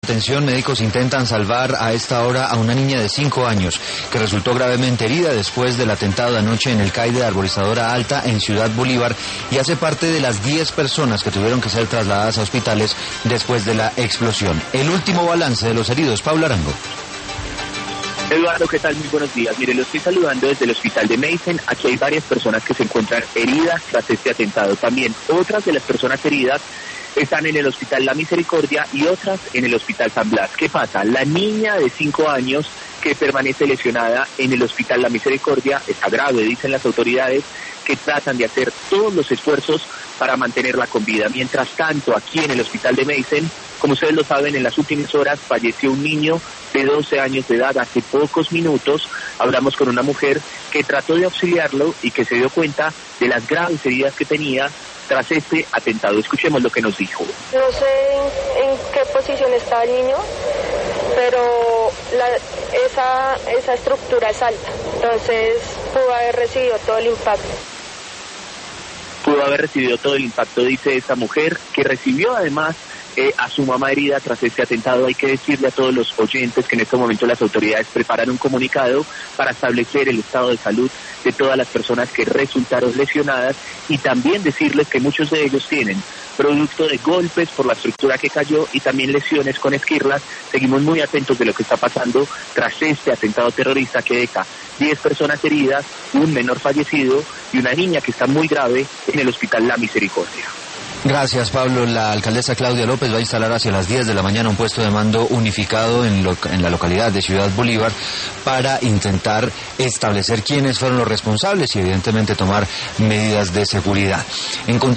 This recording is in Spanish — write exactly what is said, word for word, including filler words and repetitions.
Atención, médicos intentan salvar a esta hora a una niña de cinco años que resultó gravemente herida después del atentado de anoche en el C A I de Arborizadora Alta en Ciudad Bolívar y hace parte de las diez personas que tuvieron que ser trasladadas a hospitales después de la explosión. El último balance de los heridos, Pablo Arango. Eduardo, ¿qué tal? Muy buenos días. Mire, lo estoy saludando desde el hospital de Meissen. Aquí hay varias personas que se encuentran heridas tras este atentado. También otras de las personas heridas están en el hospital La Misericordia y otras en el hospital San Blas. ¿Qué pasa? La niña de cinco años que permanece lesionada en el hospital La Misericordia está grave, dicen las autoridades, que tratan de hacer todos los esfuerzos para mantenerla con vida. Mientras tanto, aquí en el hospital de Meissen, como ustedes lo saben, en las últimas horas falleció un niño de doce años de edad. Hace pocos minutos hablamos con una mujer que trató de auxiliarlo y que se dio cuenta de las graves heridas que tenía tras este atentado. Escuchemos lo que nos dijo. No sé en, en qué posición está el niño, pero la, esa, esa estructura es alta, entonces pudo haber recibido todo el impacto. Pudo haber recibido todo el impacto, dice esta mujer, que recibió además eh, a su mamá herida tras este atentado. Hay que decirle a todos los oyentes que en este momento las autoridades preparan un comunicado para establecer el estado de salud de todas las personas que resultaron lesionadas y también decirles que muchos de ellos tienen producto de golpes por la estructura que cayó y también lesiones con esquirlas. Seguimos muy atentos de lo que está pasando tras este atentado terrorista que deja diez personas heridas, un menor fallecido y una niña que está muy grave en el hospital La Misericordia. Gracias, Pablo. La alcaldesa Claudia López va a instalar hacia las diez de la mañana un puesto de mando unificado en, lo, en la localidad de Ciudad Bolívar para intentar establecer quiénes fueron los responsables y evidentemente tomar medidas de seguridad. En